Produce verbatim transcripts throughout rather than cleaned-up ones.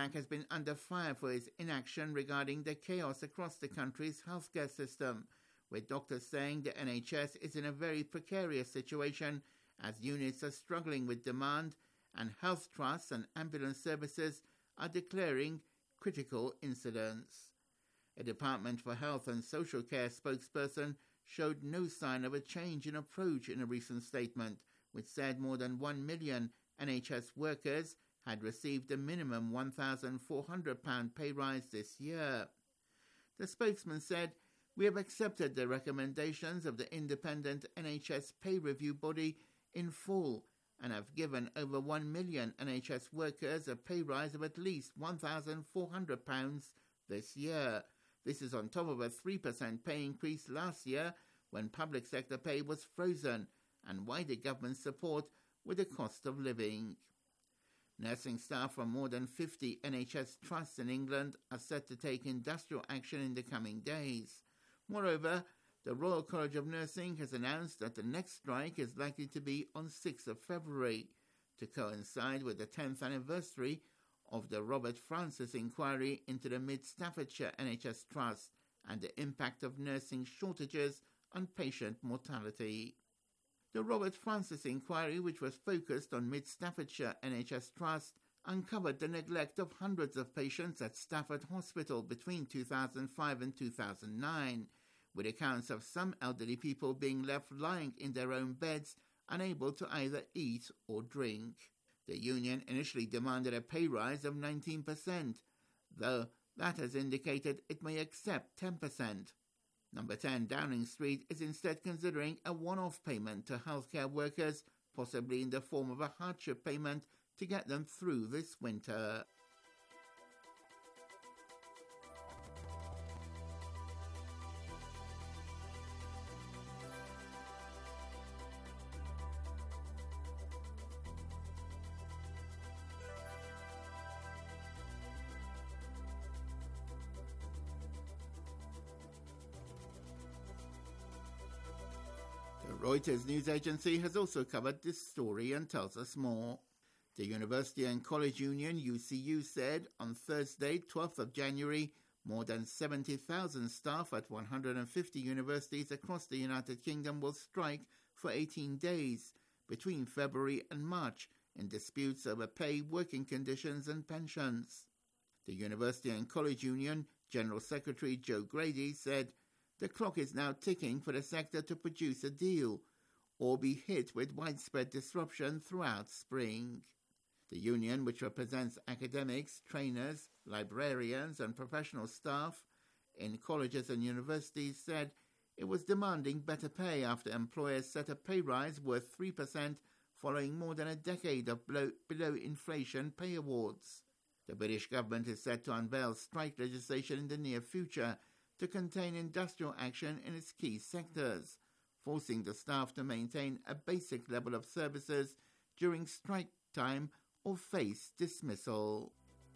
Sunak has been under fire for his inaction regarding the chaos across the country's healthcare system, with doctors saying the N H S is in a very precarious situation as units are struggling with demand and health trusts and ambulance services are declaring critical incidents. A Department for Health and Social Care spokesperson showed no sign of a change in approach in a recent statement, which said more than one million N H S workers had received a minimum one thousand four hundred pounds pay rise this year. The spokesman said, "We have accepted the recommendations of the independent N H S pay review body in full and have given over one million N H S workers a pay rise of at least one thousand four hundred pounds this year. This is on top of a three percent pay increase last year when public sector pay was frozen and wider government support with the cost of living." Nursing staff from more than fifty N H S trusts in England are set to take industrial action in the coming days. Moreover, the Royal College of Nursing has announced that the next strike is likely to be on sixth of February, to coincide with the tenth anniversary of the Robert Francis inquiry into the Mid Staffordshire N H S Trust and the impact of nursing shortages on patient mortality. The Robert Francis inquiry, which was focused on Mid Staffordshire N H S Trust, uncovered the neglect of hundreds of patients at Stafford Hospital between two thousand five and two thousand nine, with accounts of some elderly people being left lying in their own beds, unable to either eat or drink. The union initially demanded a pay rise of nineteen percent, though that has indicated it may accept ten percent. Number ten Downing Street is instead considering a one-off payment to healthcare workers, possibly in the form of a hardship payment to get them through this winter. The Reuters news agency has also covered this story and tells us more. The University and College Union, U C U, said on Thursday, twelfth of January, more than seventy thousand staff at one hundred fifty universities across the United Kingdom will strike for eighteen days between February and March in disputes over pay, working conditions and pensions. The University and College Union General Secretary Joe Grady said, "The clock is now ticking for the sector to produce a deal or be hit with widespread disruption throughout spring." The union, which represents academics, trainers, librarians and professional staff in colleges and universities, said it was demanding better pay after employers set a pay rise worth three percent following more than a decade of below, below inflation pay awards. The British government is set to unveil strike legislation in the near future to contain industrial action in its key sectors, forcing the staff to maintain a basic level of services during strike time or face dismissal.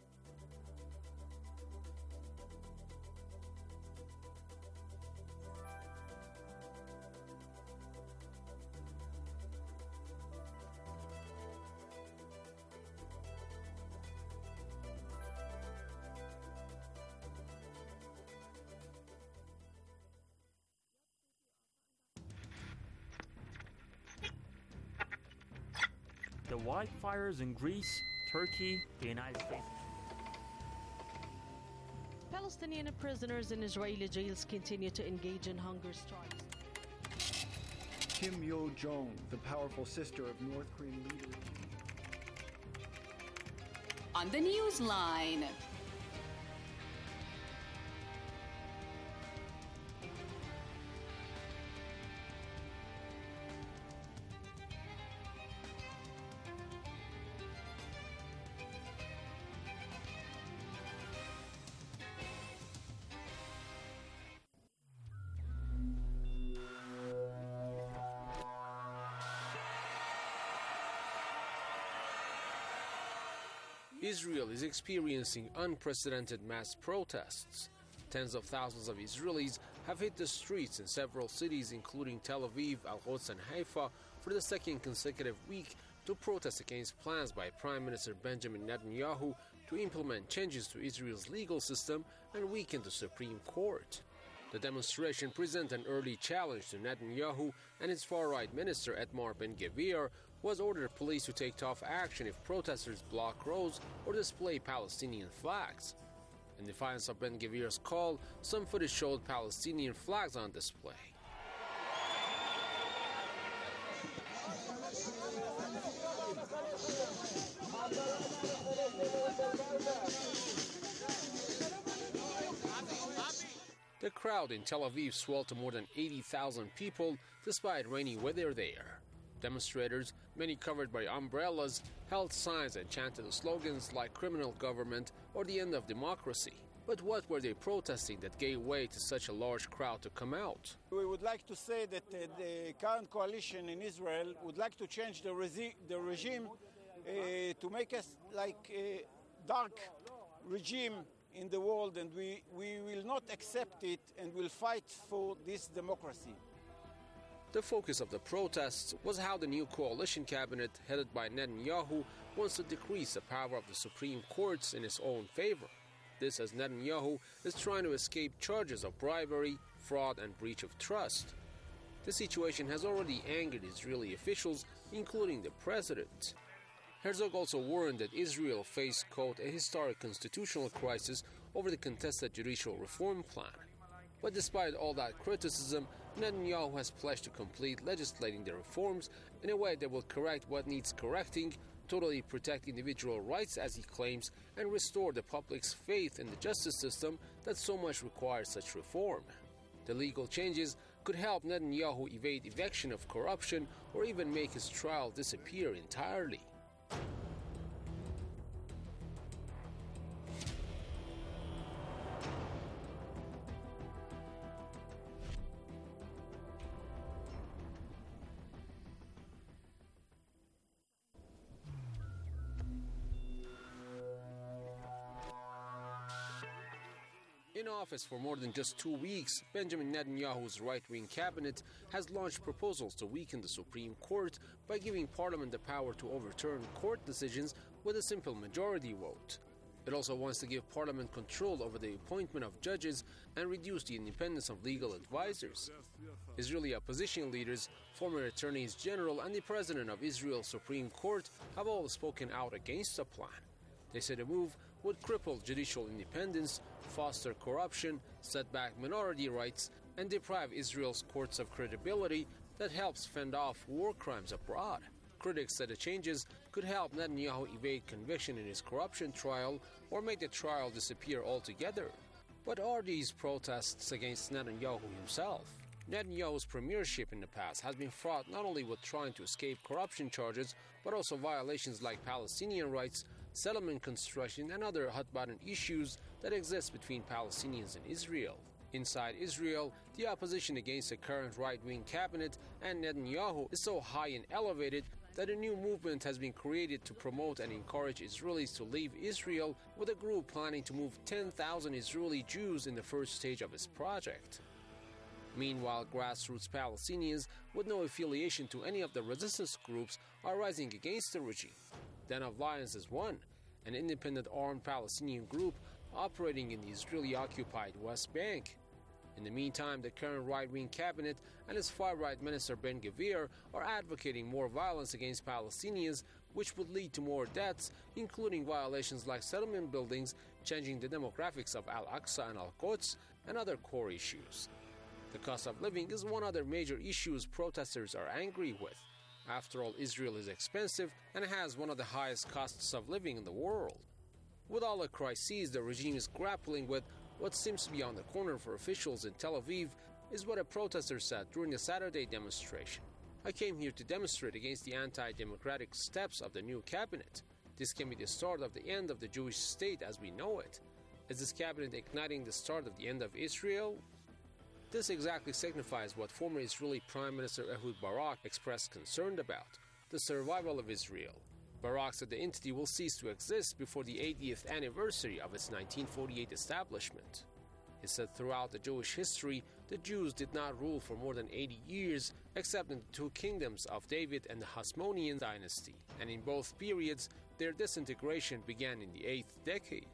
The wildfires in Greece, Turkey, the United States. Palestinian prisoners in Israeli jails continue to engage in hunger strikes. Kim Yo-jong, the powerful sister of North Korean leader. On the Newsline. Israel is experiencing unprecedented mass protests. Tens of thousands of Israelis have hit the streets in several cities, including Tel Aviv, Al-Quds, and Haifa, for the second consecutive week to protest against plans by Prime Minister Benjamin Netanyahu to implement changes to Israel's legal system and weaken the Supreme Court. The demonstration presents an early challenge to Netanyahu and his far-right minister Itamar Ben-Gvir, who has ordered police to take tough action if protesters block roads or display Palestinian flags. In defiance of Ben-Gvir's call, some footage showed Palestinian flags on display. The crowd in Tel Aviv swelled to more than eighty thousand people despite rainy weather there. Demonstrators, many covered by umbrellas, held signs and chanted slogans like criminal government or the end of democracy. But what were they protesting that gave way to such a large crowd to come out? We would like to say that uh, the current coalition in Israel would like to change the, resi- the regime uh, to make us like a dark regime in the world, and we, we will not accept it and will fight for this democracy. The focus of the protests was how the new coalition cabinet, headed by Netanyahu, wants to decrease the power of the Supreme Courts in its own favor. This as Netanyahu is trying to escape charges of bribery, fraud, and breach of trust. The situation has already angered Israeli officials, including the president. Herzog also warned that Israel faced, quote, a historic constitutional crisis over the contested judicial reform plan. But despite all that criticism, Netanyahu has pledged to complete legislating the reforms in a way that will correct what needs correcting, totally protect individual rights as he claims, and restore the public's faith in the justice system that so much requires such reform. The legal changes could help Netanyahu evade eviction of corruption or even make his trial disappear entirely. In office for more than just two weeks, Benjamin Netanyahu's right-wing cabinet has launched proposals to weaken the Supreme Court by giving Parliament the power to overturn court decisions with a simple majority vote. It also wants to give Parliament control over the appointment of judges and reduce the independence of legal advisors. Israeli opposition leaders, former attorneys general, and the president of Israel's Supreme Court have all spoken out against the plan. They say the move would cripple judicial independence, foster corruption, set back minority rights, and deprive Israel's courts of credibility that helps fend off war crimes abroad. Critics said the changes could help Netanyahu evade conviction in his corruption trial or make the trial disappear altogether. What are these protests against Netanyahu himself? Netanyahu's premiership in the past has been fraught not only with trying to escape corruption charges, but also violations like Palestinian rights, settlement construction, and other hot-button issues that exist between Palestinians and Israel. Inside Israel, the opposition against the current right-wing cabinet and Netanyahu is so high and elevated that a new movement has been created to promote and encourage Israelis to leave Israel, with a group planning to move ten thousand Israeli Jews in the first stage of its project. Meanwhile, grassroots Palestinians with no affiliation to any of the resistance groups are rising against the regime. Den of Lions is one, an independent armed Palestinian group operating in the Israeli-occupied West Bank. In the meantime, the current right-wing cabinet and its far-right minister Ben-Gvir are advocating more violence against Palestinians, which would lead to more deaths, including violations like settlement buildings, changing the demographics of Al-Aqsa and Al-Quds, and other core issues. The cost of living is one other major issue protesters are angry with. After all, Israel is expensive and has one of the highest costs of living in the world. With all the crises the regime is grappling with, what seems to be on the corner for officials in Tel Aviv is what a protester said during the Saturday demonstration. I came here to demonstrate against the anti-democratic steps of the new cabinet. This can be the start of the end of the Jewish state as we know it. Is this cabinet igniting the start of the end of Israel? This exactly signifies what former Israeli Prime Minister Ehud Barak expressed concern about, the survival of Israel. Barak said the entity will cease to exist before the eightieth anniversary of its nineteen forty-eight establishment. He said throughout the Jewish history, the Jews did not rule for more than eighty years, except in the two kingdoms of David and the Hasmonean dynasty, and in both periods, their disintegration began in the eighth decade.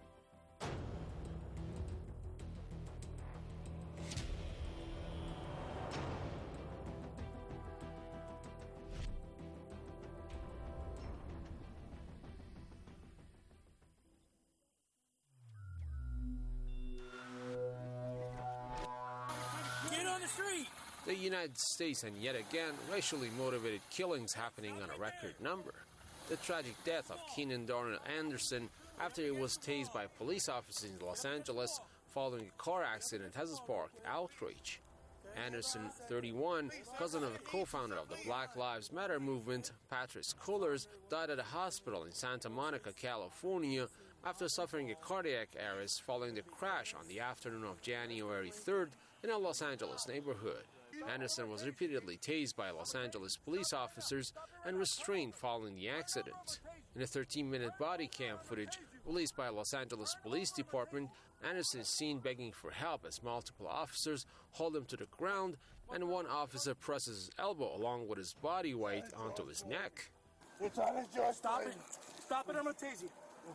The United States and yet again racially motivated killings happening on a record number. The tragic death of Keenan Darnell Anderson after he was tased by police officers in Los Angeles following a car accident has sparked outrage. Anderson, thirty-one, cousin of the co-founder of the Black Lives Matter movement, Patrisse Cullors, died at a hospital in Santa Monica, California, after suffering a cardiac arrest following the crash on the afternoon of January third in a Los Angeles neighborhood. Anderson was repeatedly tased by Los Angeles police officers and restrained following the accident. In a thirteen-minute body cam footage released by Los Angeles Police Department, Anderson is seen begging for help as multiple officers hold him to the ground and one officer presses his elbow along with his body weight onto his neck. Stop it. Stop it or I'm going to tase you.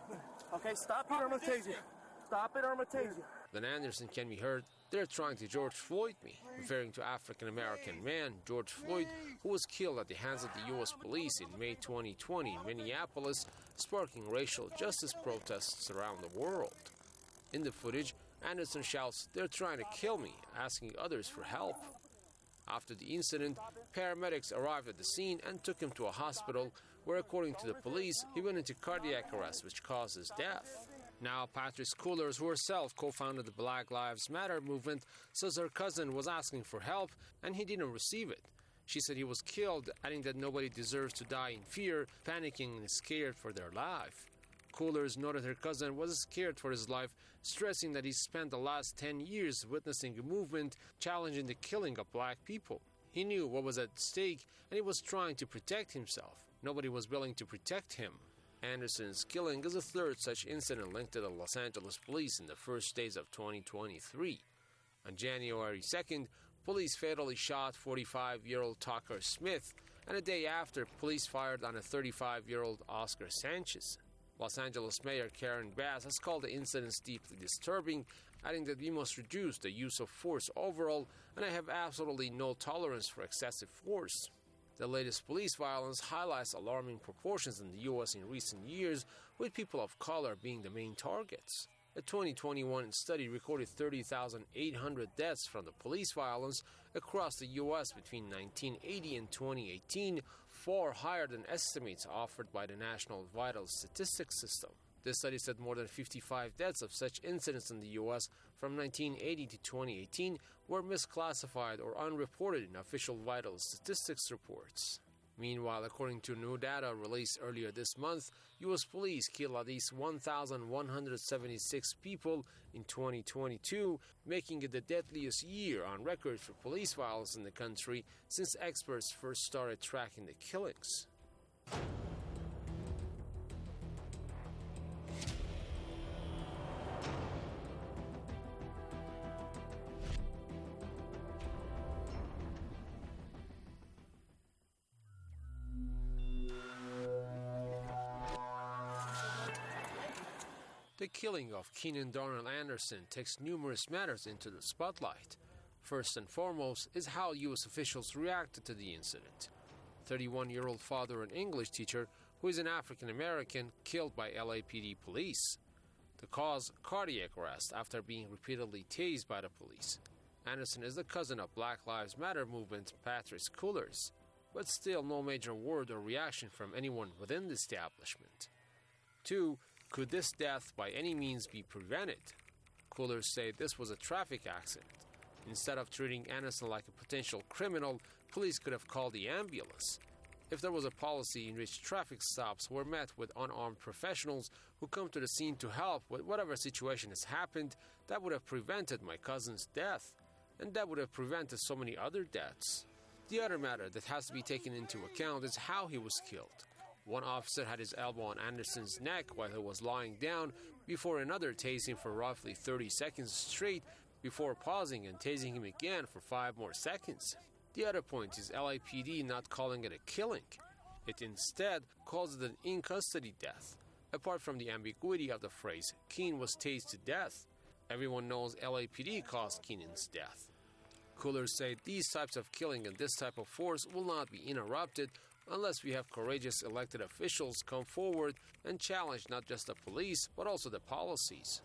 Okay, stop it or I'm going to tase you. Stop it or I'm going to tase you. Then Anderson can be heard, "They're trying to George Floyd me," referring to African-American man George Floyd, who was killed at the hands of the U S police in May twenty twenty in Minneapolis, sparking racial justice protests around the world. In the footage, Anderson shouts, "They're trying to kill me," asking others for help. After the incident, paramedics arrived at the scene and took him to a hospital where, according to the police, he went into cardiac arrest, which caused his death. Now, Patrisse Cullors, who herself co-founded the Black Lives Matter movement, says her cousin was asking for help and he didn't receive it. She said he was killed, adding that nobody deserves to die in fear, panicking and scared for their life. Cullors noted her cousin was scared for his life, stressing that he spent the last ten years witnessing a movement challenging the killing of black people. He knew what was at stake and he was trying to protect himself. Nobody was willing to protect him. Anderson's killing is the third such incident linked to the Los Angeles police in the first days of twenty twenty-three. On January second, police fatally shot forty-five-year-old Tucker Smith, and a day after, police fired on a thirty-five-year-old Oscar Sanchez. Los Angeles Mayor Karen Bass has called the incidents deeply disturbing, adding that we must reduce the use of force overall, and I have absolutely no tolerance for excessive force. The latest police violence highlights alarming proportions in the U S in recent years, with people of color being the main targets. A twenty twenty-one study recorded thirty thousand eight hundred deaths from the police violence across the U S between nineteen eighty and twenty eighteen, far higher than estimates offered by the National Vital Statistics System. This study said more than fifty-five deaths of such incidents in the U S from nineteen eighty to twenty eighteen were misclassified or unreported in official vital statistics reports. Meanwhile, according to new data released earlier this month, U S police killed at least one thousand one hundred seventy-six people in twenty twenty-two, making it the deadliest year on record for police violence in the country since experts first started tracking the killings. The killing of Keenan Darnell Anderson takes numerous matters into the spotlight. First and foremost is how U S officials reacted to the incident. thirty-one-year-old father and English teacher, who is an African American, killed by L A P D police. The cause, cardiac arrest after being repeatedly tased by the police. Anderson is the cousin of Black Lives Matter movement Patrisse Cullors, but still no major word or reaction from anyone within the establishment. Two, could this death by any means be prevented? Cullors say this was a traffic accident. Instead of treating Anderson like a potential criminal, police could have called the ambulance. If there was a policy in which traffic stops were met with unarmed professionals who come to the scene to help with whatever situation has happened, that would have prevented my cousin's death, and that would have prevented so many other deaths. The other matter that has to be taken into account is how he was killed. One officer had his elbow on Anderson's neck while he was lying down, before another tased him for roughly thirty seconds straight, before pausing and tasing him again for five more seconds. The other point is L A P D not calling it a killing. It instead calls it an in-custody death. Apart from the ambiguity of the phrase, Keene was tased to death, everyone knows L A P D caused Keenan's death. Coolers say these types of killing and this type of force will not be interrupted unless we have courageous elected officials come forward and challenge not just the police, but also the policies.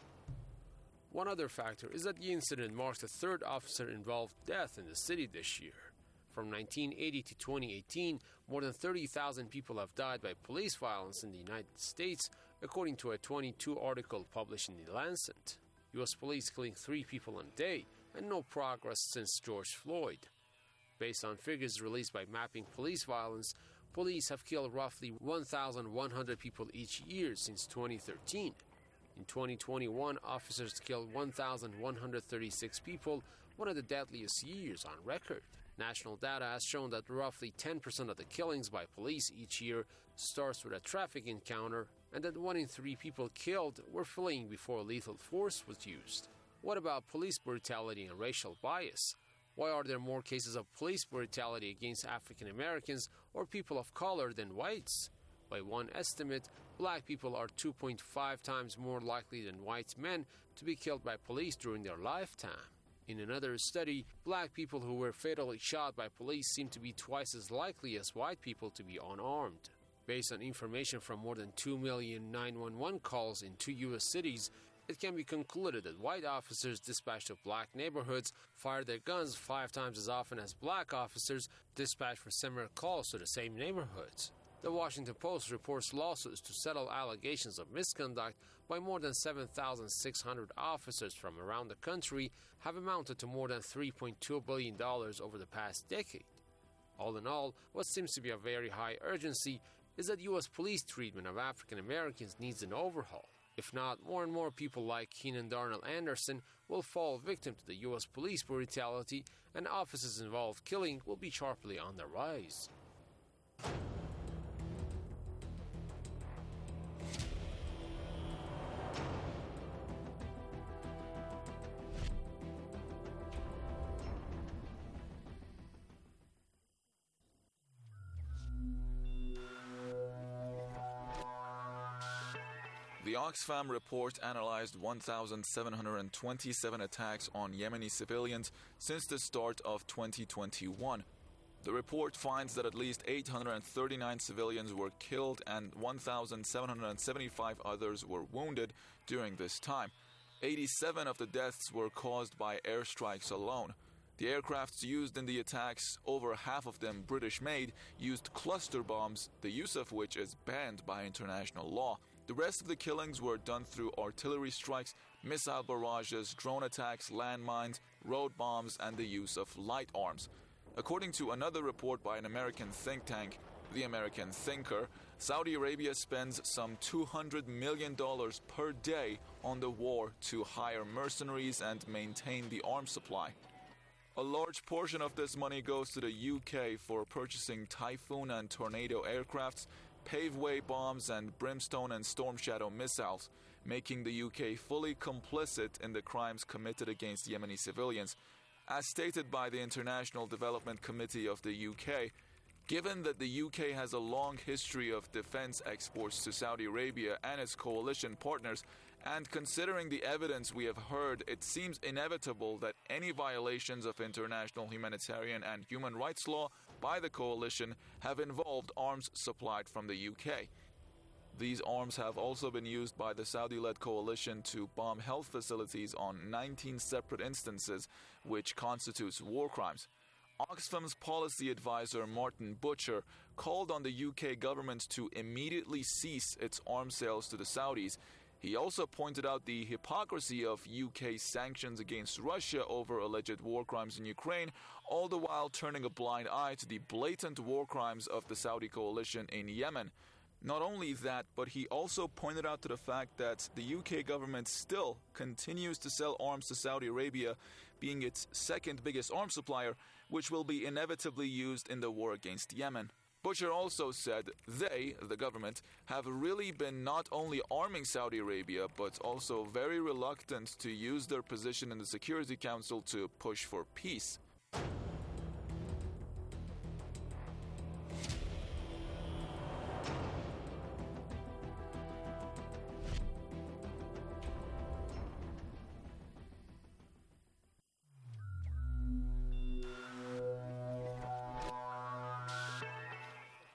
One other factor is that the incident marks the third officer-involved death in the city this year. From nineteen eighty to twenty eighteen, more than thirty thousand people have died by police violence in the United States, according to a twenty-two article published in The Lancet. U S police killing three people a day, and no progress since George Floyd. Based on figures released by Mapping Police Violence, police have killed roughly one thousand one hundred people each year since twenty thirteen. In twenty twenty-one, officers killed one thousand one hundred thirty-six people, one of the deadliest years on record. National data has shown that roughly ten percent of the killings by police each year starts with a traffic encounter, and that one in three people killed were fleeing before lethal force was used. What about police brutality and racial bias? Why are there more cases of police brutality against African Americans or people of color than whites? By one estimate, black people are two point five times more likely than white men to be killed by police during their lifetime. In another study, black people who were fatally shot by police seem to be twice as likely as white people to be unarmed. Based on information from more than two million nine one one calls in two U S cities, it can be concluded that white officers dispatched to black neighborhoods fire their guns five times as often as black officers dispatched for similar calls to the same neighborhoods. The Washington Post reports lawsuits to settle allegations of misconduct by more than seven thousand six hundred officers from around the country have amounted to more than three point two billion dollars over the past decade. All in all, what seems to be a very high urgency is that U S police treatment of African Americans needs an overhaul. If not, more and more people like Keenan Darnell Anderson will fall victim to the U S police brutality, and officers involved killing will be sharply on the rise. The Oxfam report analyzed one thousand seven hundred twenty-seven attacks on Yemeni civilians since the start of twenty twenty-one. The report finds that at least eight hundred thirty-nine civilians were killed and one thousand seven hundred seventy-five others were wounded during this time. eighty-seven of the deaths were caused by airstrikes alone. The aircrafts used in the attacks, over half of them British-made, used cluster bombs, the use of which is banned by international law. The rest of the killings were done through artillery strikes, missile barrages, drone attacks, landmines, road bombs, and the use of light arms. According to another report by an American think tank, The American Thinker, Saudi Arabia spends some two hundred million dollars per day on the war to hire mercenaries and maintain the arms supply. A large portion of this money goes to the U K for purchasing Typhoon and Tornado aircrafts, paveway bombs, and Brimstone and Storm Shadow missiles, making the U K fully complicit in the crimes committed against Yemeni civilians. As stated by the International Development Committee of the U K, given that the U K has a long history of defense exports to Saudi Arabia and its coalition partners, and considering the evidence we have heard, it seems inevitable that any violations of international humanitarian and human rights law by the coalition have involved arms supplied from the U K. These arms have also been used by the Saudi-led coalition to bomb health facilities on nineteen separate instances, which constitutes war crimes. Oxfam's policy advisor Martin Butcher called on the U K government to immediately cease its arms sales to the Saudis. He also pointed out the hypocrisy of U K sanctions against Russia over alleged war crimes in Ukraine, all the while turning a blind eye to the blatant war crimes of the Saudi coalition in Yemen. Not only that, but he also pointed out to the fact that the U K government still continues to sell arms to Saudi Arabia, being its second biggest arms supplier, which will be inevitably used in the war against Yemen. Butcher also said they, the government, have really been not only arming Saudi Arabia, but also very reluctant to use their position in the Security Council to push for peace.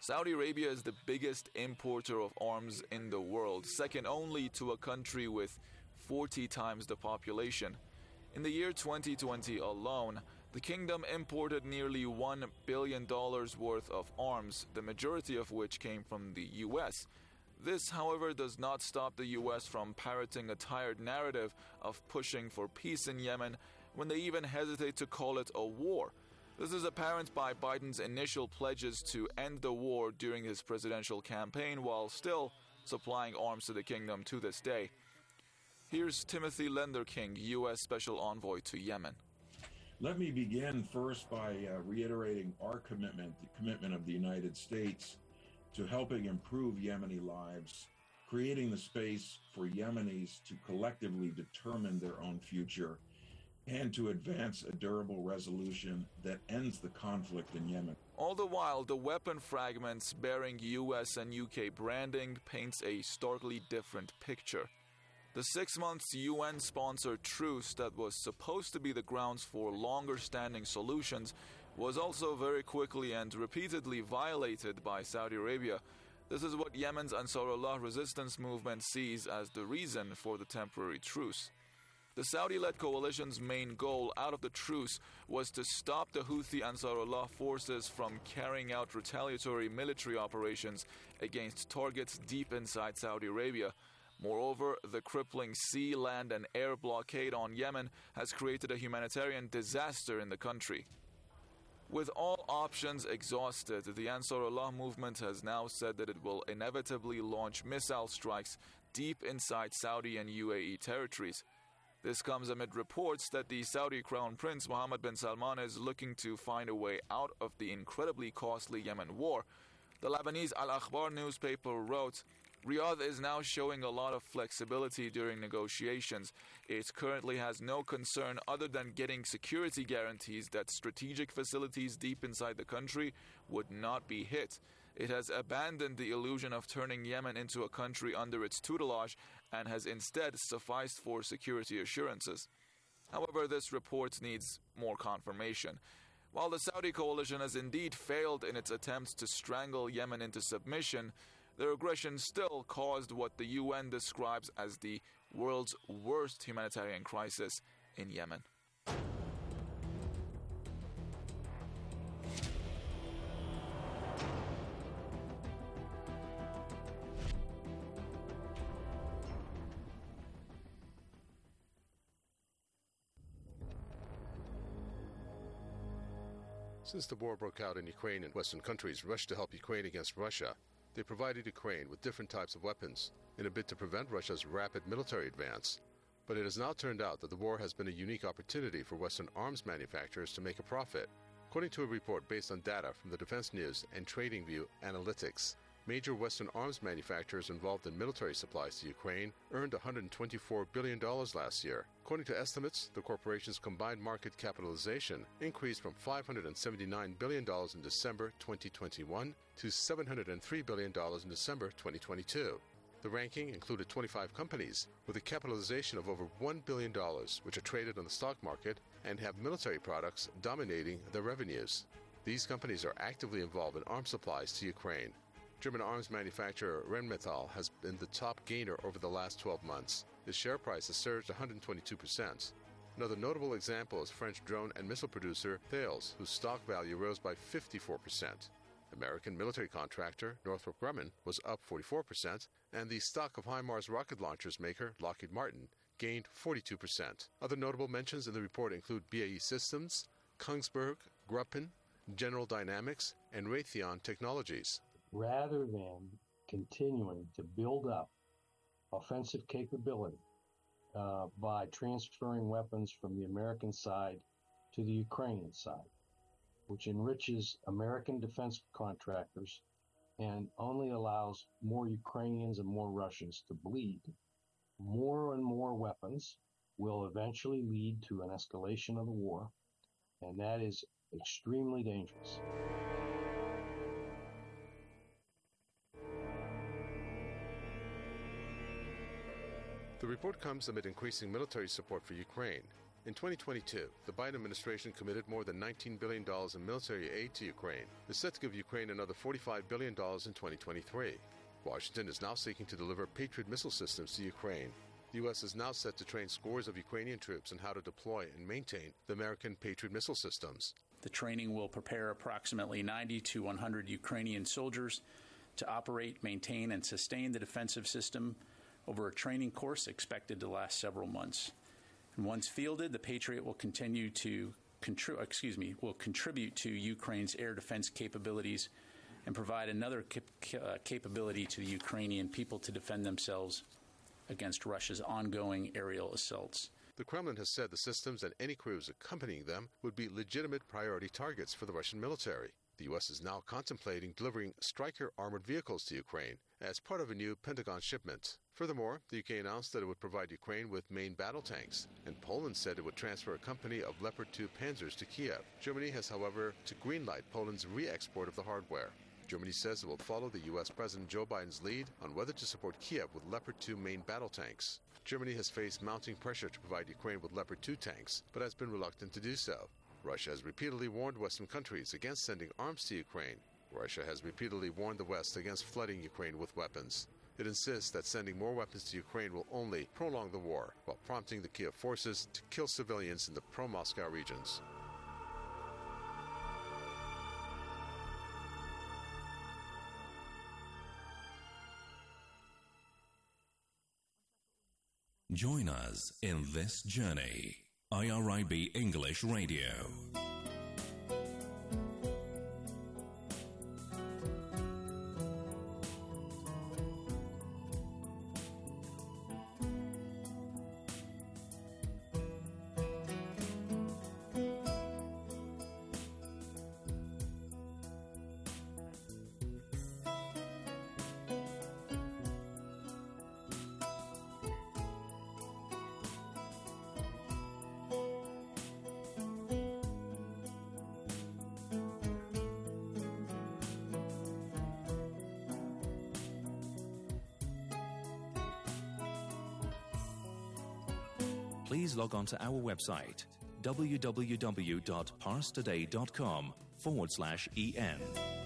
Saudi Arabia is the biggest importer of arms in the world, second only to a country with forty times the population. In the year twenty twenty alone, the kingdom imported nearly one billion dollars worth of arms, the majority of which came from the U S. This, however, does not stop the U S from parroting a tired narrative of pushing for peace in Yemen when they even hesitate to call it a war. This is apparent by Biden's initial pledges to end the war during his presidential campaign while still supplying arms to the kingdom to this day. Here's Timothy Lenderking, U S Special Envoy to Yemen. Let me begin first by uh, reiterating our commitment, the commitment of the United States to helping improve Yemeni lives, creating the space for Yemenis to collectively determine their own future, and to advance a durable resolution that ends the conflict in Yemen. All the while, the weapon fragments bearing U S and U K branding paints a starkly different picture. The six months U N-sponsored truce that was supposed to be the grounds for longer-standing solutions was also very quickly and repeatedly violated by Saudi Arabia. This is what Yemen's Ansarullah resistance movement sees as the reason for the temporary truce. The Saudi-led coalition's main goal out of the truce was to stop the Houthi Ansarullah forces from carrying out retaliatory military operations against targets deep inside Saudi Arabia. Moreover, the crippling sea, land, and air blockade on Yemen has created a humanitarian disaster in the country. With all options exhausted, the Ansarullah movement has now said that it will inevitably launch missile strikes deep inside Saudi and U A E territories. This comes amid reports that the Saudi Crown Prince Mohammed bin Salman is looking to find a way out of the incredibly costly Yemen war. The Lebanese Al-Akhbar newspaper wrote, Riyadh is now showing a lot of flexibility during negotiations. It currently has no concern other than getting security guarantees that strategic facilities deep inside the country would not be hit. It has abandoned the illusion of turning Yemen into a country under its tutelage and has instead sufficed for security assurances. However, this report needs more confirmation. While the Saudi coalition has indeed failed in its attempts to strangle Yemen into submission, their aggression still caused what the U N describes as the world's worst humanitarian crisis in Yemen. Since the war broke out in Ukraine and Western countries rushed to help Ukraine against Russia, they provided Ukraine with different types of weapons in a bid to prevent Russia's rapid military advance. But it has now turned out that the war has been a unique opportunity for Western arms manufacturers to make a profit. According to a report based on data from the Defense News and TradingView Analytics, major Western arms manufacturers involved in military supplies to Ukraine earned one hundred twenty-four billion dollars last year. According to estimates, the corporation's combined market capitalization increased from five hundred seventy-nine billion dollars in December twenty twenty-one to seven hundred three billion dollars in December twenty twenty-two. The ranking included twenty-five companies with a capitalization of over one billion dollars, which are traded on the stock market and have military products dominating their revenues. These companies are actively involved in arms supplies to Ukraine. German arms manufacturer Rheinmetall has been the top gainer over the last twelve months. Its share price has surged one hundred twenty-two percent. Another notable example is French drone and missile producer Thales, whose stock value rose by fifty-four percent. American military contractor Northrop Grumman was up forty-four percent, and the stock of HIMARS rocket launchers maker Lockheed Martin gained forty-two percent. Other notable mentions in the report include B A E Systems, Kongsberg, Gruppen, General Dynamics, and Raytheon Technologies. Rather than continuing to build up offensive capability uh, by transferring weapons from the American side to the Ukrainian side, which enriches American defense contractors and only allows more Ukrainians and more Russians to bleed, more and more weapons will eventually lead to an escalation of the war, and that is extremely dangerous. The report comes amid increasing military support for Ukraine. In twenty twenty-two, the Biden administration committed more than nineteen billion dollars in military aid to Ukraine. It's set to give Ukraine another forty-five billion dollars in twenty twenty-three. Washington is now seeking to deliver Patriot missile systems to Ukraine. The U S is now set to train scores of Ukrainian troops on how to deploy and maintain the American Patriot missile systems. The training will prepare approximately ninety to one hundred Ukrainian soldiers to operate, maintain, and sustain the defensive system over a training course expected to last several months. And once fielded, the Patriot will continue to contri- excuse me, will contribute to Ukraine's air defense capabilities and provide another cap- uh, capability to the Ukrainian people to defend themselves against Russia's ongoing aerial assaults. The Kremlin has said the systems and any crews accompanying them would be legitimate priority targets for the Russian military. The U S is now contemplating delivering Stryker armored vehicles to Ukraine as part of a new Pentagon shipment. Furthermore, the U K announced that it would provide Ukraine with main battle tanks, and Poland said it would transfer a company of Leopard two Panzers to Kiev. Germany has, however, to greenlight Poland's re-export of the hardware. Germany says it will follow the U S President Joe Biden's lead on whether to support Kiev with Leopard two main battle tanks. Germany has faced mounting pressure to provide Ukraine with Leopard two tanks, but has been reluctant to do so. Russia has repeatedly warned Western countries against sending arms to Ukraine. Russia has repeatedly warned the West against flooding Ukraine with weapons. It insists that sending more weapons to Ukraine will only prolong the war, while prompting the Kiev forces to kill civilians in the pro-Moscow regions. Join us in this journey. I R I B English Radio. Please log on to our website, www.parstoday.com forward slash EN.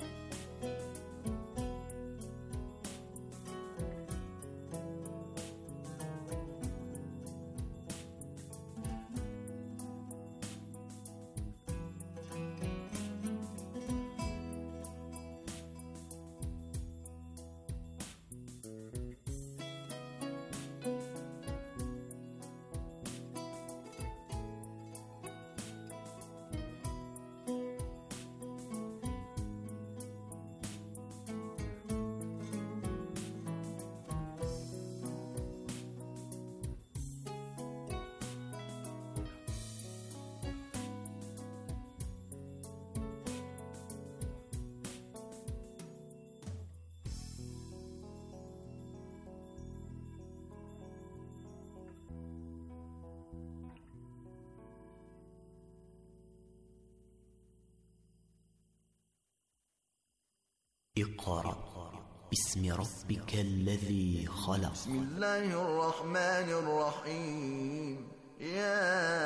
اقرأ باسم ربك الذي خلق. بسم الله الرحمن الرحيم. يا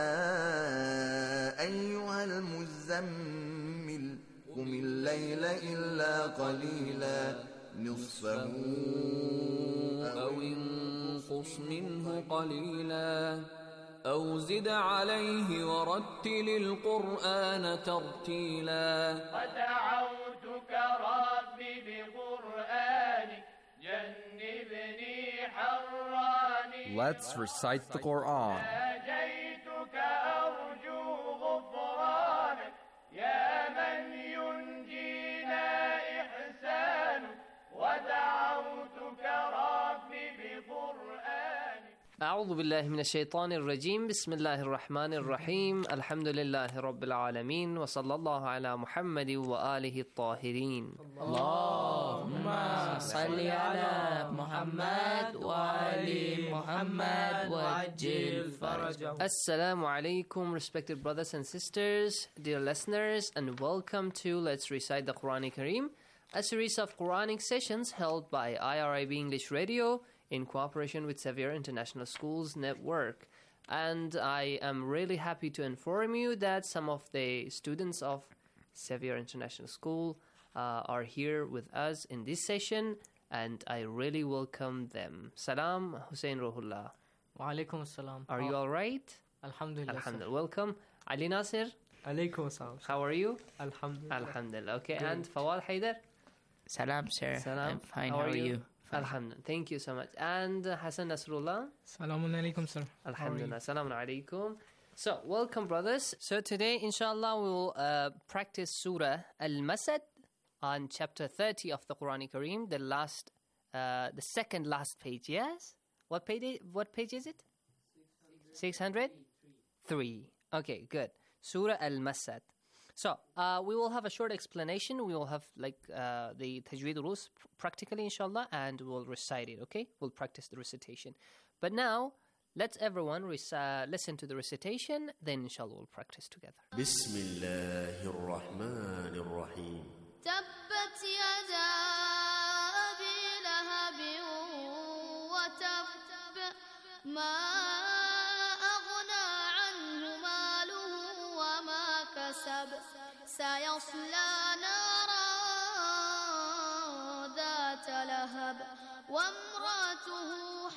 أيها المزمل قم الليل إلا قليلا نصفه أو انقص منه قليلا أو زد عليه ورتل القرآن ترتيلا. ودعوتك ربي بقرآنك جنبني حراني. Let's recite the Quran. ناجيتك أرجو غفرانك يا من ينجينا إحسانك. ودعوتك ربي بقرآنك. أعوذ بالله من الشيطان الرجيم. بسم الله الرحمن الرحيم. الحمد لله رب العالمين وصلى الله على محمد وآله الطاهرين. اللهم صل على محمد وآل محمد وعجل فرجهم. Assalamu alaikum, respected brothers and sisters, dear listeners, and welcome to Let's Recite the Quran Kareem, a series of Quranic sessions held by I R I B English Radio in cooperation with Xavier International Schools Network. And I am really happy to inform you that some of the students of Xavier International School uh, are here with us in this session, and I really welcome them. Salam, Hussein Ruhullah. Wa alaikum salam. Are you all right? Alhamdulillah. Alhamdulillah. Welcome. Ali Nasir. Alaikum salam. How are you? Alhamdulillah. Alhamdulillah. Okay. Good. And Fawad Haider. Salam, sir. Salam. I'm fine. How, How are are you? you? Alhamdulillah. Thank you so much. And uh, Hassan Nasrullah. Salamun alaikum, sir. Alhamdulillah. Salamun alaikum. So, welcome, brothers. So, today, inshallah, we will uh, practice Surah Al-Masad on chapter thirty of the Quran Kareem, the last, uh, the second last page, yes? What page, is, what page is it? six hundred three. Okay, good. Surah Al-Masad. So, uh, we will have a short explanation. We will have, like, uh, the tajweed rules practically, inshallah, and we'll recite it, okay? We'll practice the recitation. But now, let's everyone rec- listen to the recitation, then inshallah we'll practice together. Bismillahirrahmanirrahim. تبت يدا أبي لهب وتب ما أغنى عنه ماله وما كسب سيصلى نارا ذات لهب وامرأته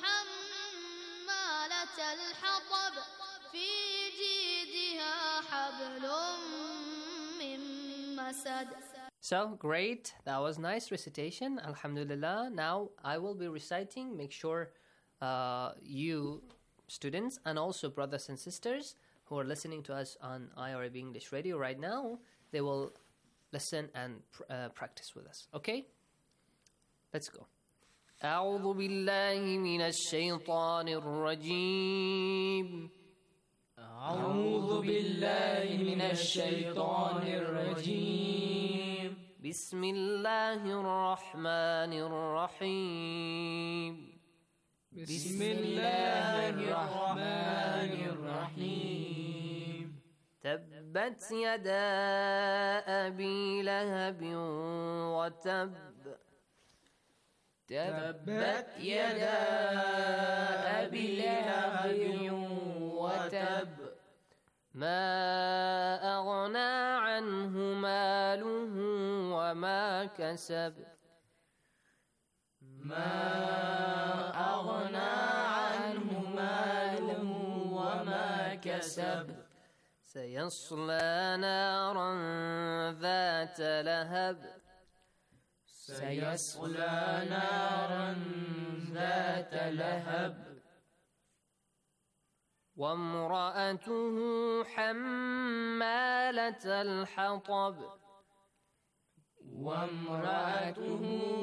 حمالة الحطب في جيدها حبل من مسد. So, great. That was nice recitation. Alhamdulillah. Now, I will be reciting. Make sure uh, you students and also brothers and sisters who are listening to us on I R A B English Radio right now, they will listen and pr- uh, practice with us. Okay? Let's go. أعوذ بالله من الشيطان الرجيم أعوذ بالله من الشيطان الرجيم بسم الله الرحمن الرحيم بسم الله الرحمن الرحيم تبت يدا أبي لهب وتب تبت يدا أبي لهب وتب ما أغنى عنه ماله وما كسب ما أغنى عنه ماله وما كسب سيصلى نارا ذات لهب سيصلى نارا ذات لهب وامرأته حمالة الحطب وامرأته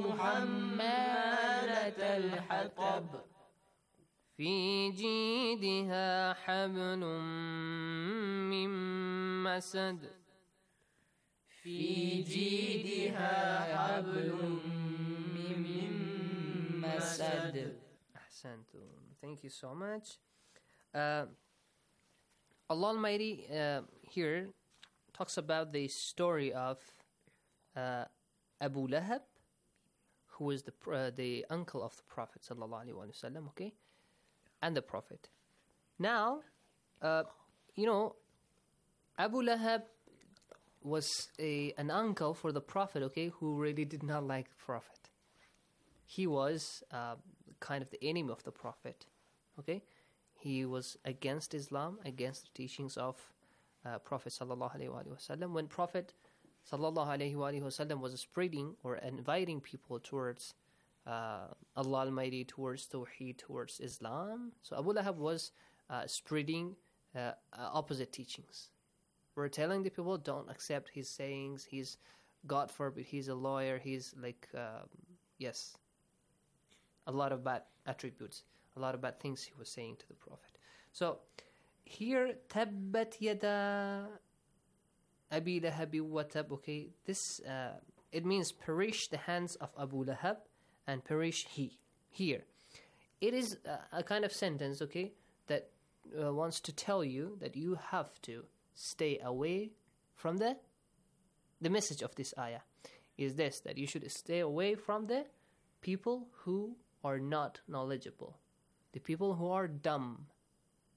حمالة الحطب في جيدها حبل من مسد في جيدها حبل من مسد. أحسنتم. Thank you so much. Uh, Allah Almighty uh, here talks about the story of uh, Abu Lahab, who was the uh, the uncle of the Prophet sallallahu alaihi wasallam, okay, and the Prophet. Now, uh, you know, Abu Lahab was a an uncle for the Prophet, okay, who really did not like the Prophet. He was uh, kind of the enemy of the Prophet, okay. He was against Islam, against the teachings of uh, Prophet sallallahu alaihi wasallam. When Prophet sallallahu alaihi wasallam was spreading or inviting people towards uh, Allah Almighty, towards Tawheed, towards Islam, so Abu Lahab was uh, spreading uh, opposite teachings. We're telling the people, don't accept his sayings. He's, God forbid, he's a lawyer. He's like, um, yes, a lot of bad attributes. A lot of bad things he was saying to the Prophet. So here, tabbat yada Abi Lahabi wa tab. Okay, this uh, it means perish the hands of Abu Lahab and perish he. Here, it is a, a kind of sentence, okay, that uh, wants to tell you that you have to stay away from the the message of this ayah. Is this that you should stay away from the people who are not knowledgeable. The people who are dumb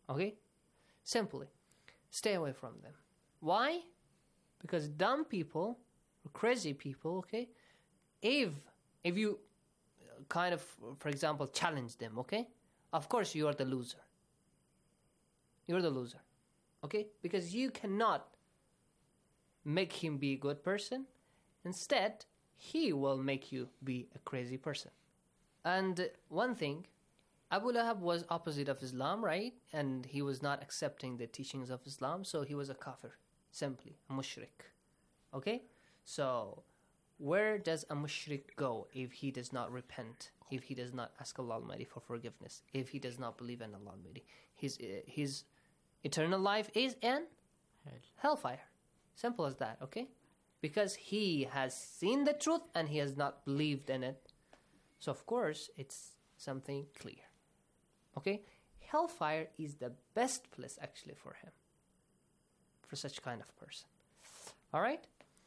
Okay? Simply, stay away from them. Why? Because dumb people, or crazy people, okay, if, if you kind of, for example, challenge them, okay, of course you are the loser. You're the loser, okay? Because you cannot make him be a good person. Instead, he will make you be a crazy person. And one thing, Abu Lahab was opposite of Islam, right? And he was not accepting the teachings of Islam, so he was a kafir, simply, a mushrik. Okay? So, where does a mushrik go if he does not repent, if he does not ask Allah Almighty for forgiveness, if he does not believe in Allah Almighty? His, uh, his eternal life is in hellfire. Simple as that, okay? Because he has seen the truth and he has not believed in it. So, of course, it's something clear. Okay? Hellfire is the best place, actually, for him. For such kind of person. Alright?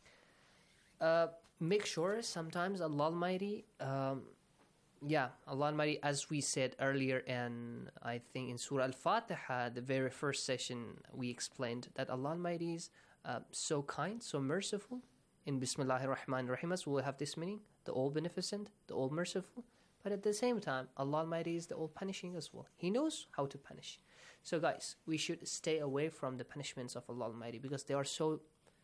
Uh, make sure sometimes Allah Almighty, um, yeah, Allah Almighty, as we said earlier, in, I think in Surah Al-Fatiha, the very first session, we explained that Allah Almighty is uh, so kind, so merciful. In Bismillahir Rahmanir Rahim, as we will have this meaning, the all-beneficent, the all-merciful. But at the same time, Allah Almighty is the all-punishing as well. He knows how to punish. So guys, we should stay away from the punishments of Allah Almighty because they are so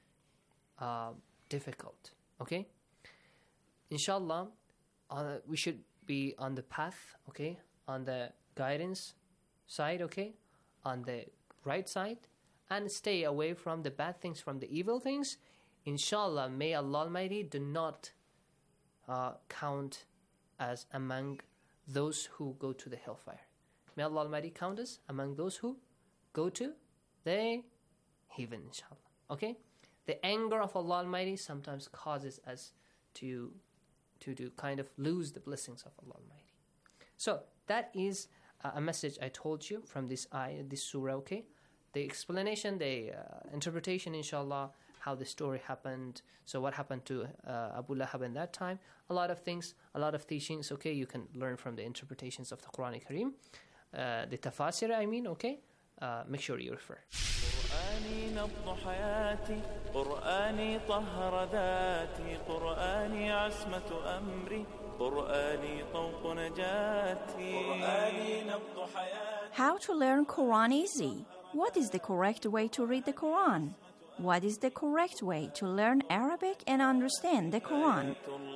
uh, difficult. Okay? Inshallah, uh, we should be on the path, okay? On the guidance side, okay? On the right side. And stay away from the bad things, from the evil things. Inshallah, may Allah Almighty do not uh, count as among those who go to the hellfire. May Allah Almighty count us among those who go to the heaven, inshallah. Okay? The anger of Allah Almighty sometimes causes us to, to, to kind of lose the blessings of Allah Almighty. So, that is uh, a message I told you from this ayah, this surah, okay? The explanation, the uh, interpretation, inshallah, how the story happened, so what happened to uh, Abu Lahab in that time, a lot of things, a lot of teachings, okay, you can learn from the interpretations of the Quran Kareem, uh, the tafasir, I mean, okay, uh, make sure you refer. قرآني نبض حياتي قرآني طهر ذاتي قرآني عصمة أمري قرآني طوق نجاتي قرآني نبض حياتي. How to learn Quran easy? What is the correct way to read the Quran? What is the correct way to learn Arabic and understand the Quran?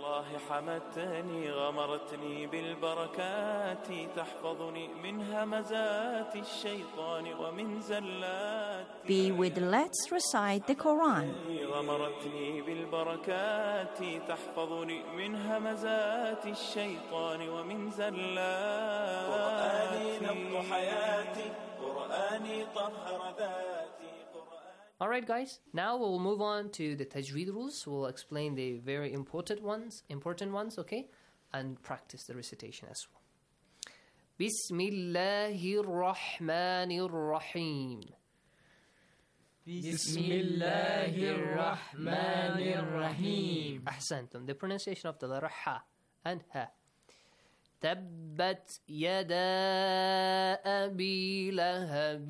Be with Let's Recite the Quran. Alright guys, now we'll move on to the tajweed rules. We'll explain the very important ones, important ones, okay? And practice the recitation as well. Bismillahir Rahmanir Rahim. Bismillahir Rahmanir Rahim. Ahsantum. The pronunciation of the letter ha and ha. تبت يدا أبي لهب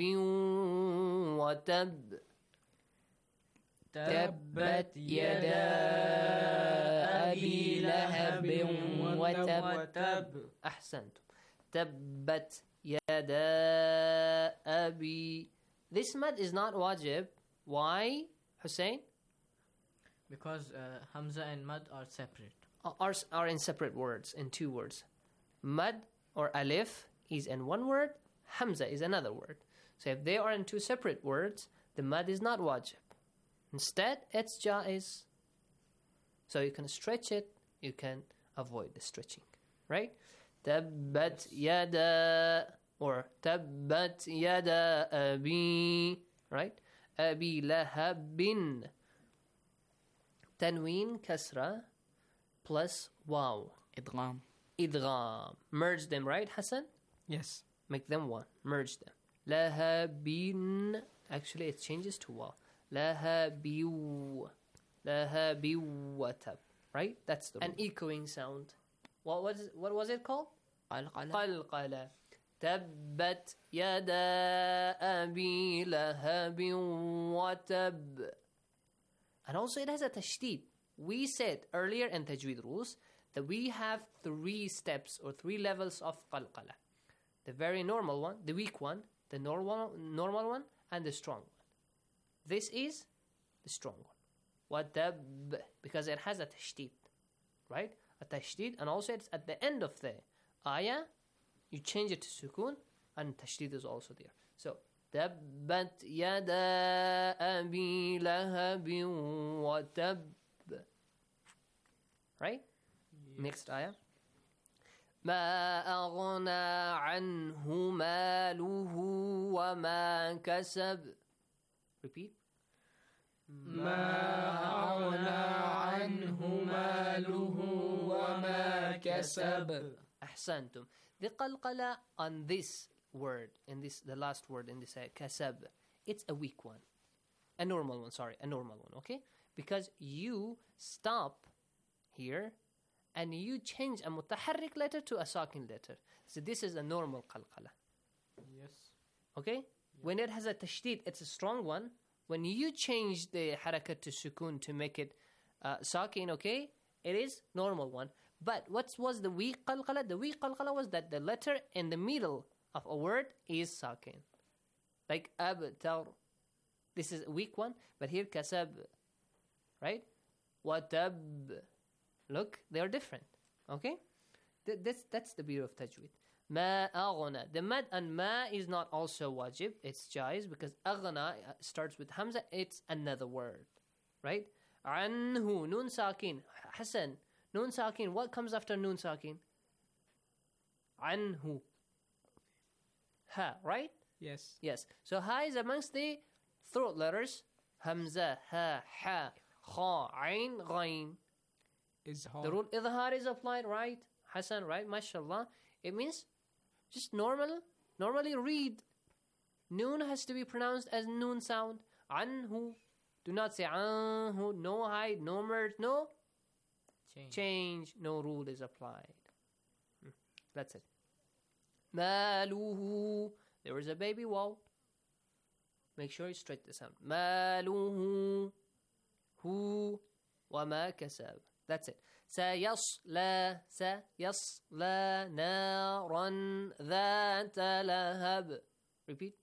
وتب. تبت يدا أبي لهب وتب. أحسنتم. تبت يدا أبي. This mad is not wajib. Why, Hussein? Because uh, Hamza and mad are separate. Are, are in separate words, in two words. Mad or alif is in one word, Hamza is another word. So if they are in two separate words, the mad is not wajib. Instead, it's jaiz. So you can stretch it, you can avoid the stretching. Right? Tabbat yada or tabbat yada abi. Right? Abi lahabin. Tanween kasra plus waw. Idgham. Idgham. Merge them, right, Hassan? Yes. Make them one. Merge them. Lahabin. Actually, it changes to waw. Lahabiw. Lahabiwatab. Right? That's the an echoing sound. What was what was it called? Qalqala. Qalqala. تبت يدا أبي لهب وتب. And also it has a tashdid. We said earlier in Tajweed rules that we have three steps or three levels of qalqala. The very normal one, the weak one, the normal normal one, and the strong one. This is the strong one. وَتَبْ, because it has a tashdid, right? A tashdid, and also it's at the end of the ayah, you change it to sukoon, and tashdid is also there. So, تَبَّتْ يَدَا أَبِي لَهَبٍ وَتَبْ. Right? Yes. Next ayah. ما أغنى عنه ماله وما كسب. Repeat. ما أغنى عنه ماله وما كسب. أحسنتم. The qalqala on this word, in this, the last word in this ayah, kasab, it's a weak one. A normal one, sorry, a normal one, okay? Because you stop here and you change a mutaharrik letter to a sakin letter. So this is a normal qalqala. Yes. Okay? Yes. When it has a tashdid, it's a strong one. When you change the harakat to sukoon to make it uh, sakin, okay, it is normal one. But what was the weak qalqala? The weak qalqala was that the letter in the middle of a word is sakin. Like abtar. This is a weak one, but here kasab. Right? Watab. Look, they are different. Okay? Th- that's, that's the beauty of tajweed. Ma aghna. The mad and ma is not also wajib. It's jaiz because aghna starts with hamza. It's another word. Right? Anhu. Nun sakin. Hassan. Nun sakin. What comes after nun sakin? Anhu. Ha. Right? Yes. Yes. So ha is amongst the throat letters. Hamza. Ha. Ha. Kha. Ain. Ghain. Izhar. The rule idhar is applied, right? Hassan, right? MashaAllah. It means just normal, normally read. Noon has to be pronounced as noon sound. Anhu. Do not say anhu. No hide, no merge, no change. Change. No rule is applied. Hmm. That's it. Maluhu. There is a baby waw. Make sure you straight the sound. Maluhu. Hu. Wama kasab. That's it. سيصلى سيصلى نارا ذات لهب. Repeat.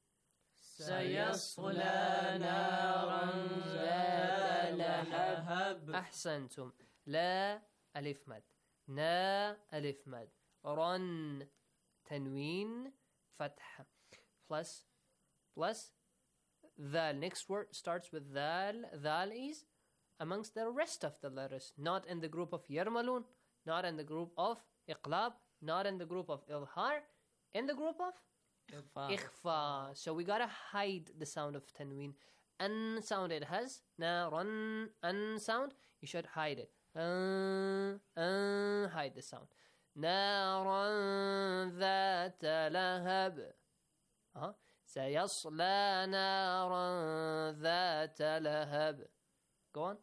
سيصلى نارا ذات لهب. أحسنتم. لا ألف مد. نا ألف مد. رن تنوين فتحة. Plus plus ذال. Next word starts with ذال. ذال is amongst the rest of the letters, not in the group of yarmalun, not in the group of iqlab, not in the group of ilhar, in the group of ikhfa. ikhfa. So we gotta hide the sound of tanween. An sound it has, na, run, an sound, you should hide it. Uh, uh, hide the sound. نارا ذات لهب. Uh-huh. سيصلى نارا ذات لهب. Go on.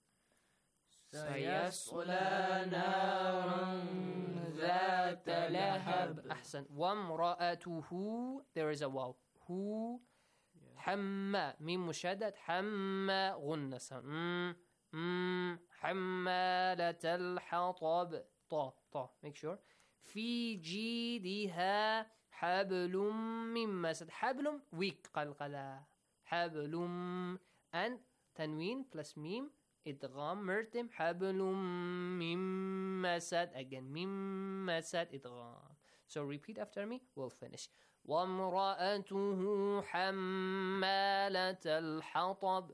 سيصلى نارا ذات لهب. أحسن. وامرأته. There is a واو. هو. حمى. ميم مشدد. حمى غنة sound. mm, mm, حمالة الحطب. طا طا. Make sure. في جيدها حبل من مسد. حبل weak قلقلة. حبل and تنوين plus ميم إدغام مرتم حبل من مسد. Again من مسد إدغام. So repeat after me. We'll finish. وامرأته حمالة الحطب.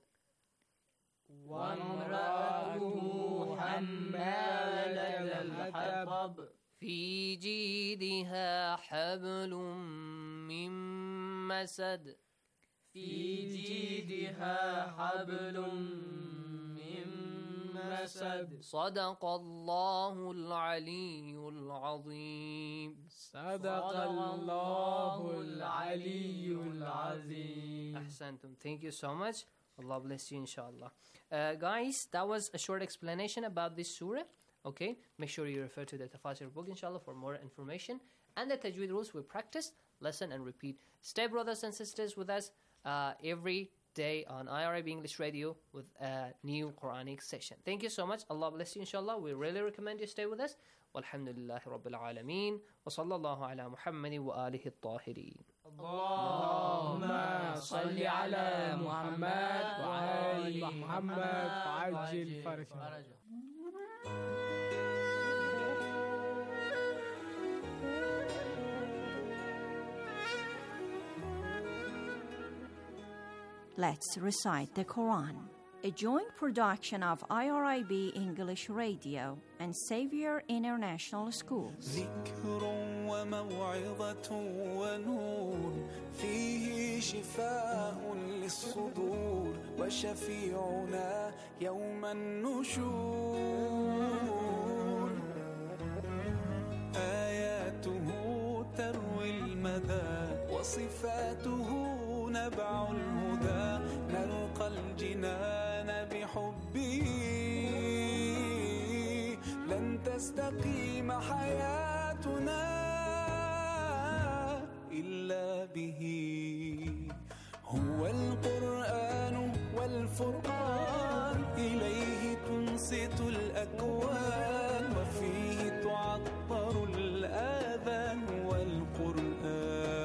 وامرأته حمالة الحطب. في جيدها حبل من مسد. في جيدها حبل من مسد. صدق الله العلي العظيم. صدق الله العلي العظيم. أحسنتم. Thank you so much. Allah bless you, inshallah. Uh, guys, that was a short explanation about this surah. Okay, make sure you refer to the Tafasir book, inshallah, for more information. And the tajweed rules we practiced. listen and repeat. Stay, brothers and sisters, with us uh, every day on I R I B English Radio with a new Quranic session. Thank you so much. Allah bless you, inshallah. We really recommend you stay with us. Walhamdulillahi Rabbil Alameen. Wa sallallahu ala Muhammadin wa alihi at-tahirin. اللهم صل على محمد وآل محمد وعجل فرجه. Let's recite the Quran. A joint production of I R I B English Radio and Xavier International Schools. ذكر وموعظة ونور فيه شفاء للصدور وشفيعنا يوم النشور آياته تروي المدى وصفاته نبع الهدى نلقى الجنان بحبه لن تستقيم حياتنا إلا به هو القرآن والفرقان إليه تنصت الأكوان وفيه تعطر الآذان والقرآن.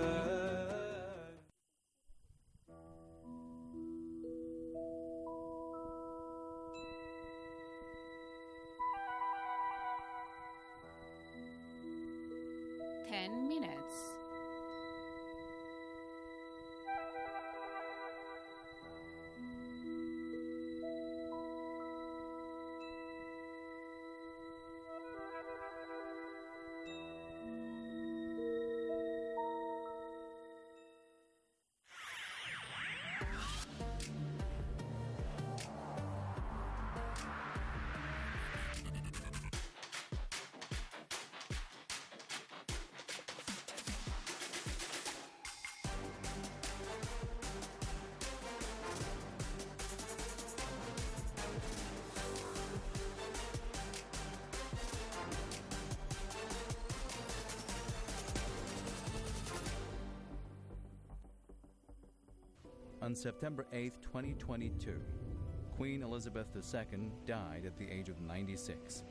Ten minutes. On September eighth, twenty twenty-two, Queen Elizabeth the Second died at the age of ninety-six.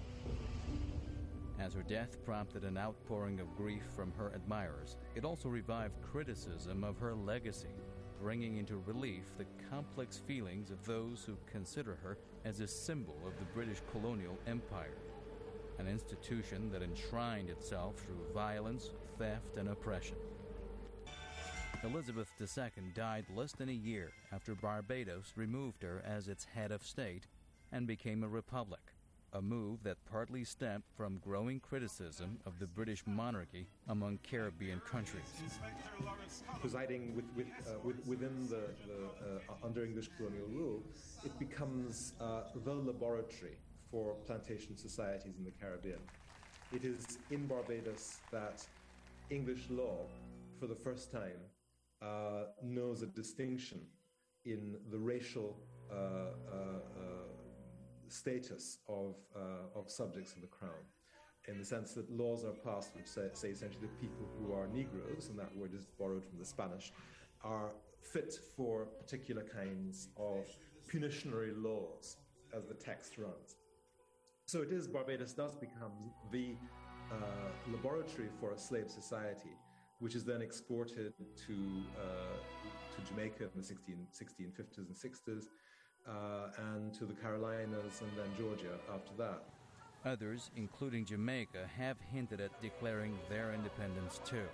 As her death prompted an outpouring of grief from her admirers, it also revived criticism of her legacy, bringing into relief the complex feelings of those who consider her as a symbol of the British colonial empire, an institution that enshrined itself through violence, theft, and oppression. Elizabeth the Second died less than a year after Barbados removed her as its head of state and became a republic, a move that partly stemmed from growing criticism of the British monarchy among Caribbean countries. Presiding with, with, uh, with, within the, the uh, under English colonial rule, it becomes uh, the laboratory for plantation societies in the Caribbean. It is in Barbados that English law, for the first time, Uh, knows a distinction in the racial uh, uh, uh, status of, uh, of subjects of the crown, in the sense that laws are passed which say, say essentially that people who are Negroes, and that word is borrowed from the Spanish, are fit for particular kinds of punitionary laws, as the text runs. So it is, Barbados does become the uh, laboratory for a slave society, which is then exported to uh, to Jamaica in the sixteen fifties and sixties, uh, and to the Carolinas, and then Georgia after that. Others, including Jamaica, have hinted at declaring their independence too.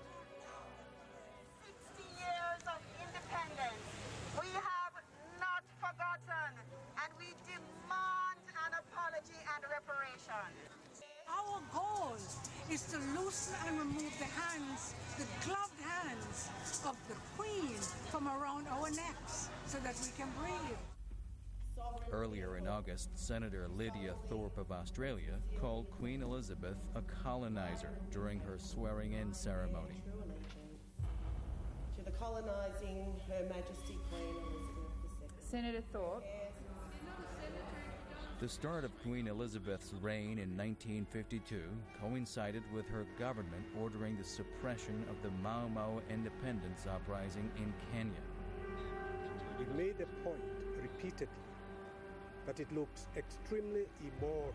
sixty years of independence. We have not forgotten, and we demand an apology and reparation. Our goal is to loosen and remove the hands, the gloved hands of the Queen from around our necks so that we can breathe. Earlier in August, Senator Lydia Thorpe of Australia called Queen Elizabeth a colonizer during her swearing-in ceremony. To the colonising Her Majesty Queen Elizabeth the Second. Senator Thorpe. The start of Queen Elizabeth's reign in nineteen fifty-two coincided with her government ordering the suppression of the Mau Mau independence uprising in Kenya. We've made a point repeatedly that it looks extremely immoral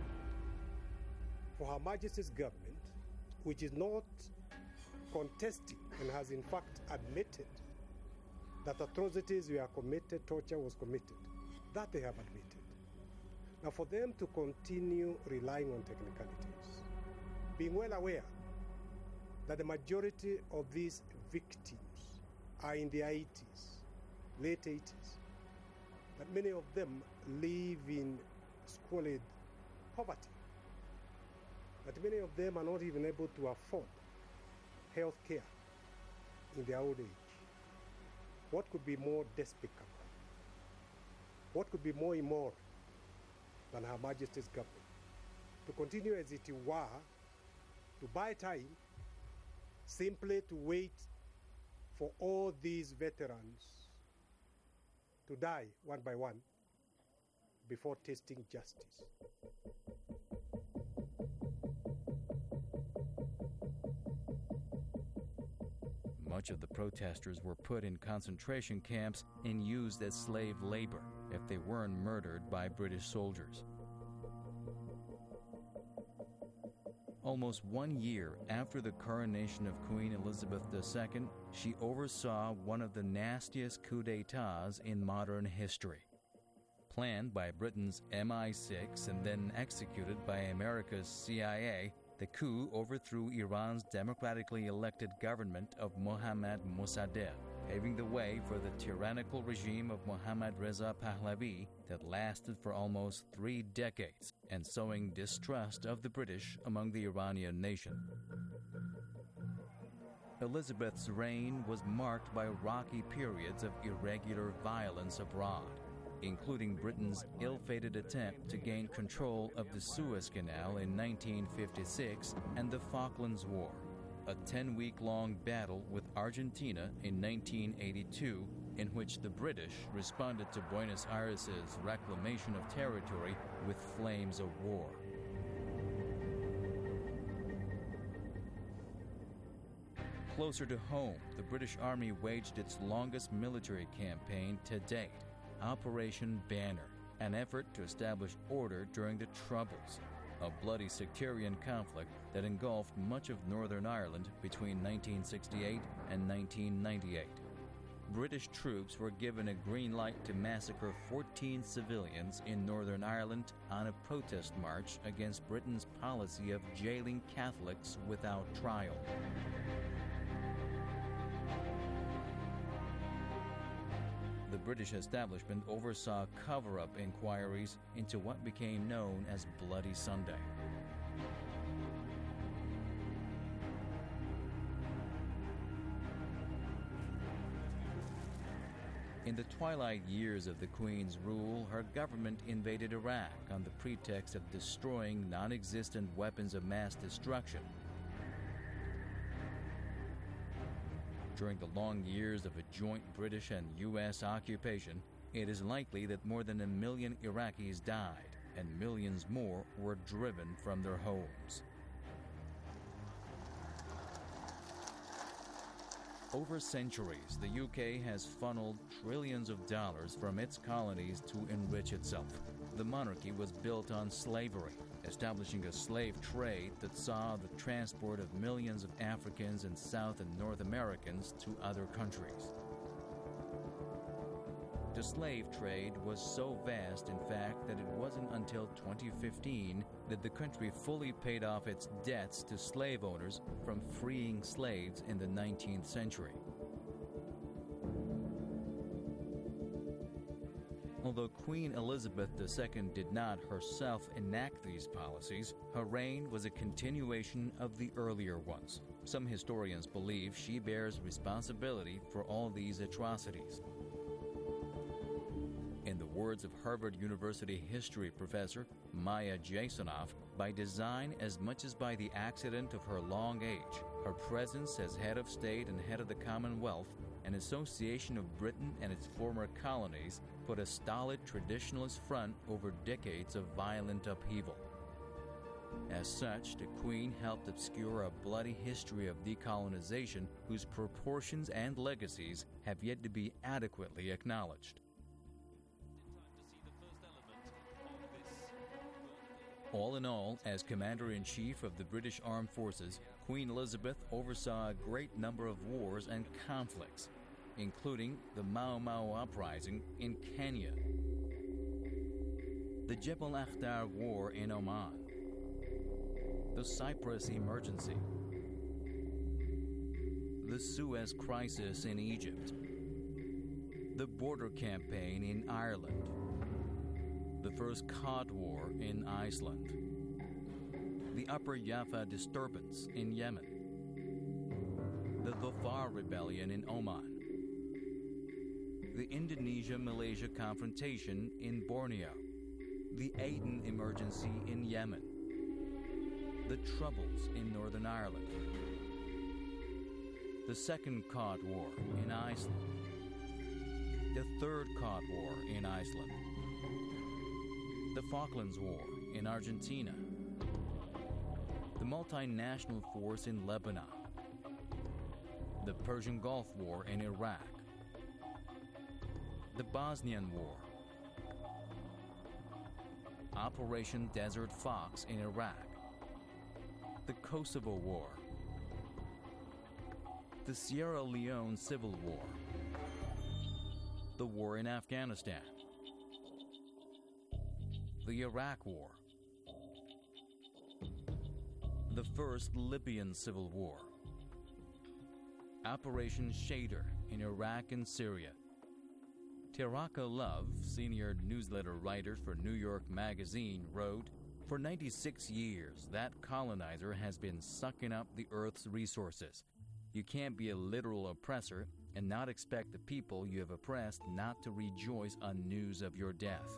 for Her Majesty's government, which is not contesting and has in fact admitted that atrocities were committed, torture was committed, that they have admitted. Now, for them to continue relying on technicalities, being well aware that the majority of these victims are in their eighties, late eighties, that many of them live in squalid poverty, that many of them are not even able to afford health care in their old age. What could be more despicable? What could be more immoral than Her Majesty's government to continue as it were, to buy time, simply to wait for all these veterans to die one by one before tasting justice? Much of the protesters were put in concentration camps and used as slave labor if they weren't murdered by British soldiers. Almost one year after the coronation of Queen Elizabeth the Second, she oversaw one of the nastiest coups d'etats in modern history. Planned by Britain's M I six and then executed by America's C I A, the coup overthrew Iran's democratically elected government of Mohammad Mossadegh, paving the way for the tyrannical regime of Mohammad Reza Pahlavi that lasted for almost three decades and sowing distrust of the British among the Iranian nation. Elizabeth's reign was marked by rocky periods of irregular violence abroad, including Britain's ill-fated attempt to gain control of the Suez Canal in nineteen fifty-six and the Falklands War, a ten-week-long battle with Argentina in nineteen eighty-two, in which the British responded to Buenos Aires' reclamation of territory with flames of war. Closer to home, the British Army waged its longest military campaign to date, Operation Banner, an effort to establish order during the Troubles, a bloody sectarian conflict that engulfed much of Northern Ireland between nineteen sixty-eight and nineteen ninety-eight. British troops were given a green light to massacre fourteen civilians in Northern Ireland on a protest march against Britain's policy of jailing Catholics without trial. The British establishment oversaw cover-up inquiries into what became known as Bloody Sunday. In the twilight years of the Queen's rule, her government invaded Iraq on the pretext of destroying non-existent weapons of mass destruction. During the long years of a joint British and U S occupation, it is likely that more than a million Iraqis died and millions more were driven from their homes. Over centuries, the U K has funneled trillions of dollars from its colonies to enrich itself. The monarchy was built on slavery, establishing a slave trade that saw the transport of millions of Africans and South and North Americans to other countries. The slave trade was so vast, in fact, that it wasn't until twenty fifteen that the country fully paid off its debts to slave owners from freeing slaves in the nineteenth century. Although Queen Elizabeth the Second did not herself enact these policies, her reign was a continuation of the earlier ones. Some historians believe she bears responsibility for all these atrocities. In the words of Harvard University history professor Maya Jasanoff, by design as much as by the accident of her long age, her presence as head of state and head of the Commonwealth, an association of Britain and its former colonies put a stolid traditionalist front over decades of violent upheaval. As such, the Queen helped obscure a bloody history of decolonization whose proportions and legacies have yet to be adequately acknowledged. All in all, as Commander-in-Chief of the British Armed Forces, Queen Elizabeth oversaw a great number of wars and conflicts, including the Mau Mau Uprising in Kenya, the Jebel Akhdar War in Oman, the Cyprus Emergency, the Suez Crisis in Egypt, the Border Campaign in Ireland, the First Cod War in Iceland, the Upper Jaffa Disturbance in Yemen, the Dhofar Rebellion in Oman, the Indonesia-Malaysia confrontation in Borneo, the Aden Emergency in Yemen, the Troubles in Northern Ireland, the Second Cod War in Iceland, the Third Cod War in Iceland, the Falklands War in Argentina, the multinational force in Lebanon, the Persian Gulf War in Iraq, the Bosnian War, Operation Desert Fox in Iraq, the Kosovo War, the Sierra Leone Civil War, the war in Afghanistan, the Iraq War, the First Libyan Civil War, Operation Shader in Iraq and Syria. Taraka Love, senior newsletter writer for New York Magazine, wrote, "For ninety-six years, that colonizer has been sucking up the Earth's resources. You can't be a literal oppressor and not expect the people you have oppressed not to rejoice on news of your death."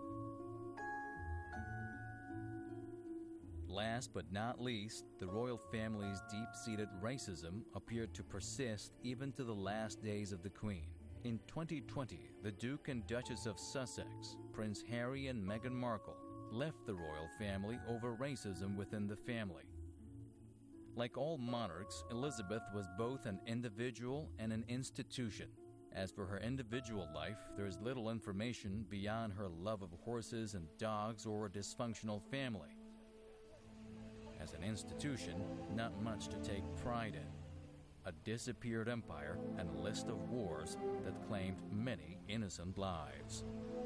Last but not least, the royal family's deep-seated racism appeared to persist even to the last days of the Queen. In twenty twenty, the Duke and Duchess of Sussex, Prince Harry and Meghan Markle, left the royal family over racism within the family. Like all monarchs, Elizabeth was both an individual and an institution. As for her individual life, there is little information beyond her love of horses and dogs or a dysfunctional family. As an institution, not much to take pride in. A disappeared empire and a list of wars that claimed many innocent lives.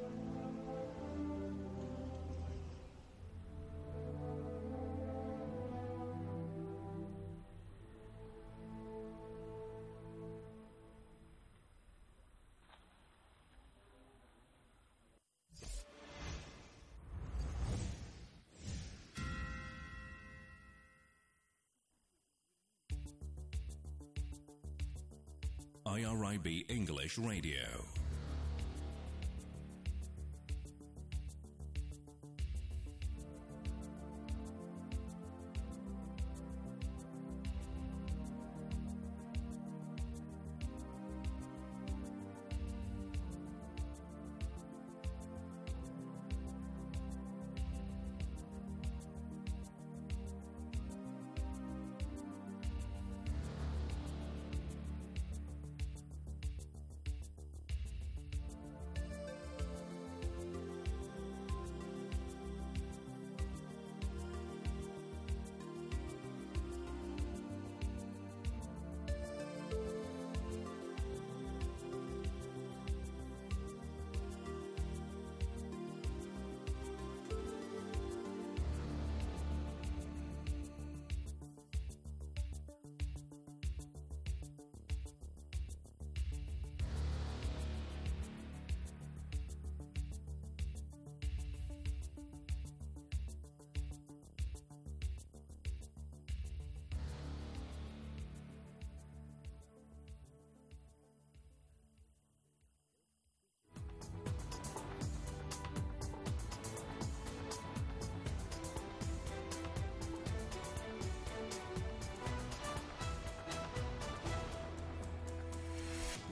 I R I B English Radio.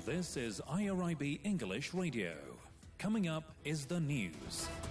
This is I R I B English Radio. Coming up is the news.